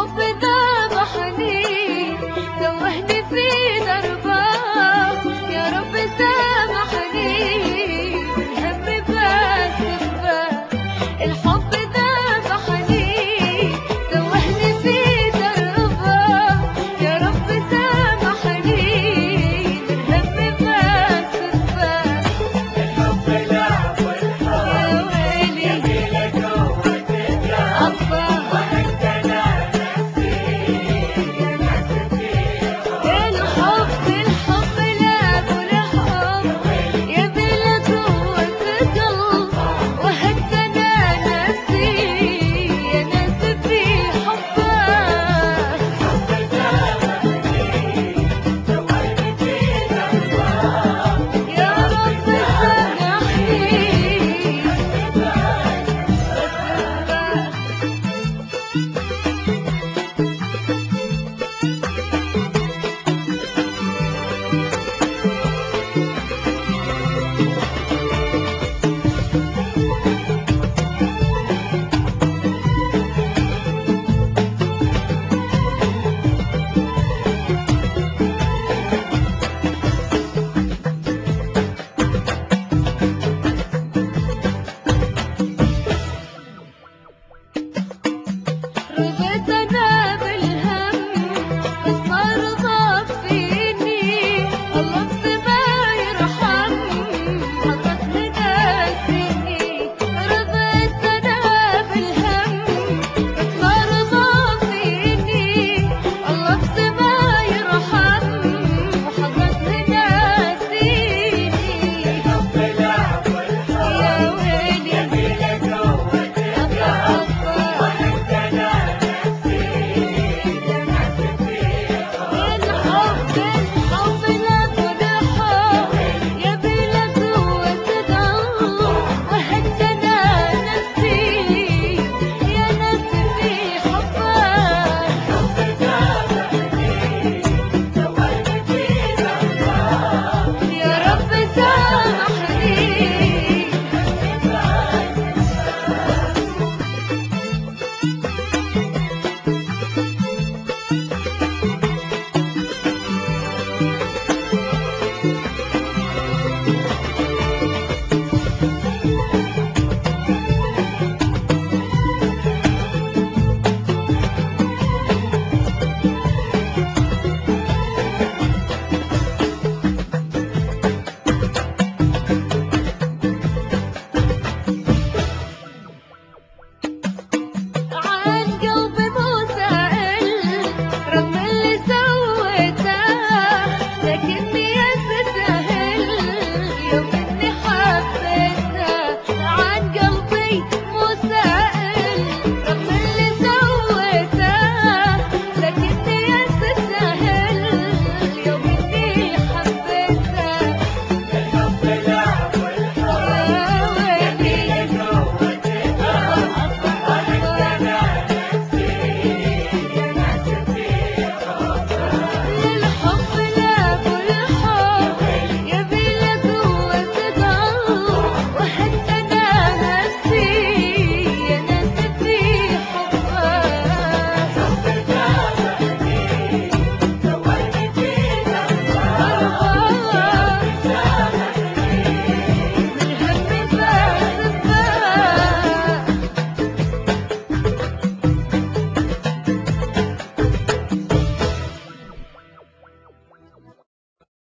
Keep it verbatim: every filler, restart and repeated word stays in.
الحب ذبحني توهني في دربه، يا رب سامحني بالهم بسبه. الحب ذبحني توهني في دربه، يا رب سامحني بالهم بسبه. الحب لعب والحب يا ويلي يبيله قوة تدرى، أبا وعندنا نفسي يا ناس فيها. الحب الحب لعب والحب يبي له قوة قلب، وهدنا نفسي يا ناس في حبه. الحب ذبحني توهني في دربه، يا رب سامحني رضيت انا بالهم بس ما رضى فيني، الله ما يرحم حضرتني ناسيني. رضيت انا بالهم بس ما رضى فيني، الله ما يرحم وحضرتني ناسيني. الحب لعب والحب يا ويلي يبيله قوة تدرى، أبا وعندنا نفسي يا ناس فيها. الحب الحب لك والحب يبي له قوة قلب، وهدنا نفسي يا ناس في حبه. الحب ذبحني توهني في دربه، يا رب سامحني عن قلبي مو سائل رغم اللي سويته، لكني استاهل يوم اني حبيته. عن قلبي مو سائل